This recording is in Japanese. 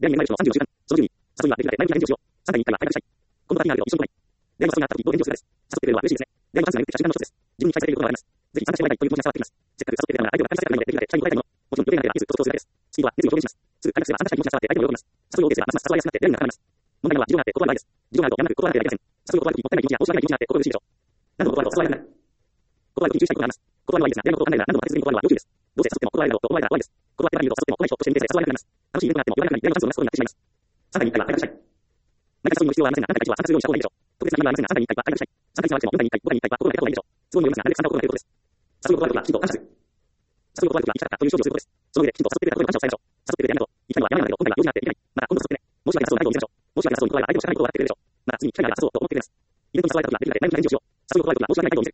恋愛に前の人の30を習慣、その10に、誘いはできるだけ前向きな返事をしよう。3回に1回は早くしたい。今度は気になるけど一緒に来ない。恋愛の誘いがあった時、どう返事をするかです。誘ってくれるのは嬉しいですね。恋愛のチャンスが巡ってきた瞬間の一つです。自分に期待されることがあります。ぜひ参加してもらいたいという気持ちが伝わってきます。せっかく誘ってくれたのなら相手が感じさせるのでできるだけ期待に応えたいもの。もちろん予定がなければいつと主張するだけです。スピードは決意を表現します。すぐ開拓すれば参加したい気持ちが伝わって相手も喜びます。誘いを受けすればますます誘いやすくなって恋愛になります。問題なのは事情があって断れないです。事情があるとやんなく断らなければいけません。誘いを断るときもったいない気持ちや申し訳ない気持ちがあって心苦しいでしょう。何度も断ると誘われなくなる。断るときに注意したいことがあります。断るのはいいですが、やることを考えながら何度も立て続けに断るのは要注意です。どうせ誘っても断れるだろうと思われたら終わりです。断ってばかりいると誘っても来ない人として見てさえ誘われなくなります。楽しいイベントがあっても言わなくなり恋愛のチャンスをなすことになってしまいます。3回に1回は早くしたい。何か誘いの必要はありませんが、何回か一度は参加するようにした方がいいでしょう。特別な理由はありませんが、3回に1回は早くしたい。3回にしても4回に1回、5回に1回は心がけた方がいいでしょう。都合によりますが、なるべく参加を心がけることです。誘いを断るときはきちんと感謝する。誘いを断るときは行きたかったという勝利をすることです。その上できちんと誘ってくれたことに感謝を伝えましょう。誘ってくれてありがとう。行きたいのはやめないのだけど、今回は用事があっていけない。また今度誘ってね。申し訳なさそうな態度を見せましょう。申し訳なさそうに断れば相手も知らないことを笑ってくれるでしょう。また次に機会があれば誘おうと思ってくれます。イベントに誘われたときはできるだけ前向きな返事をしよう。誘いを断るときは申し訳ない態度を見せ